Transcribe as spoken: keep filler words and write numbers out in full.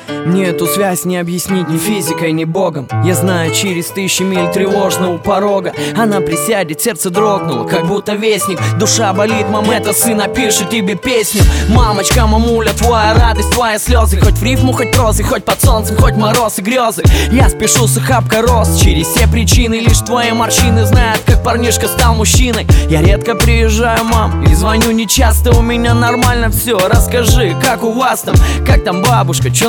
Мне эту связь не объяснить ни физикой, ни богом. Я знаю, через тысячи миль тревожно у порога она присядет, сердце дрогнуло, как будто вестник. Душа болит, мам, это сын напишет тебе песню. Мамочка, мамуля, твоя радость, твои слезы. Хоть в рифму, хоть прозы, хоть под солнцем, хоть мороз и грезы. Я спешу с охапка роз через все причины. Лишь твои морщины знают, как парнишка стал мужчиной. Я редко приезжаю, мам, и звоню нечасто. У меня нормально все, расскажи, как у вас там, как там бабушка, чё